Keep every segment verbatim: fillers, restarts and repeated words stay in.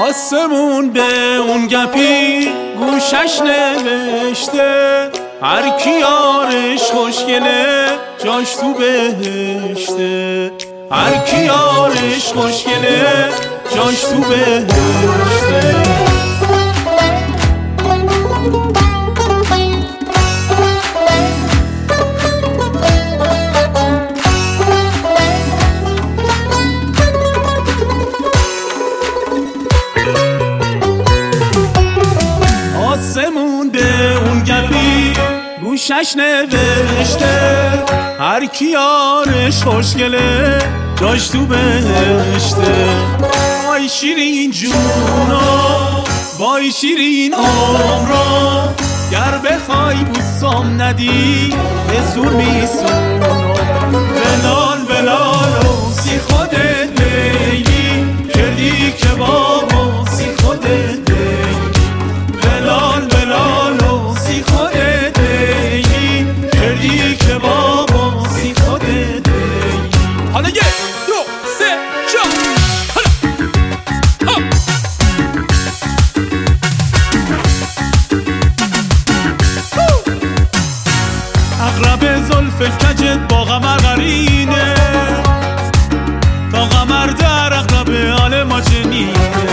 آسمون به اون گپی گوشش نوشته، هر کی یارش خوشگله جاش تو بهشته، هر کی یارش خوشگله جاش تو بهشته. آسمون به اون گپی گوشش نوشته، هر کی یارش خوشگله جاش تو بهشته. وای شیرین جونا وای شیرین عمرا، گر بخوای بوسام ندی به زور میسونا. بلال بلال و سی خودت لیلی، کردی که بابا سی خودت لیلی. بلال بلال و سی خودت لیلی، کردی که بابا سی خودت لیلی. حالا یک دو سه چهار اقرب زلف کجت با قمر قرینه، تا قمر در اقرب آل ما جنینه.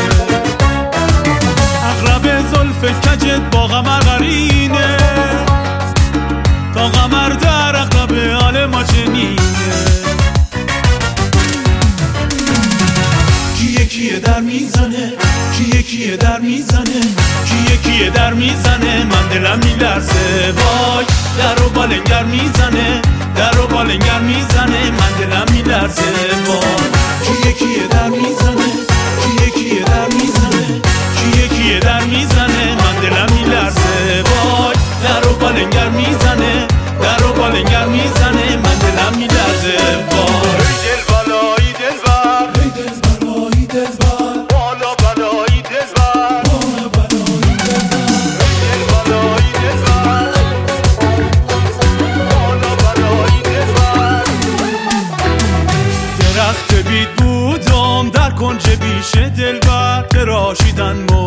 اقرب زلف کجت با قمر قرینه، تا قمر در اقرب آل ما جنینه. کیه کیه در میزنه، کیه کیه در میزنه، کیه کیه در میزنه، من دلم میلرزه. وای در و بالنگر میزنه، در و بالنگر میزنه، من دلم میلرزه. وای کیه کیه در میزنه، کیه کیه در میزنه، کیه کیه در میزنه، من دلم میلرزه. وای در و بالنگر میزنه، در و بالنگر میزنه، من دلم میلرزه. وای دل بالایی دلبر، دل بالایی دلبر، بالا بالایی دلبر، بالا بالایی دلبر، دل بالایی دلبر، بالا بالایی دلبر. درخت بید بودم در کنج بیشه دلبر، تراشیدن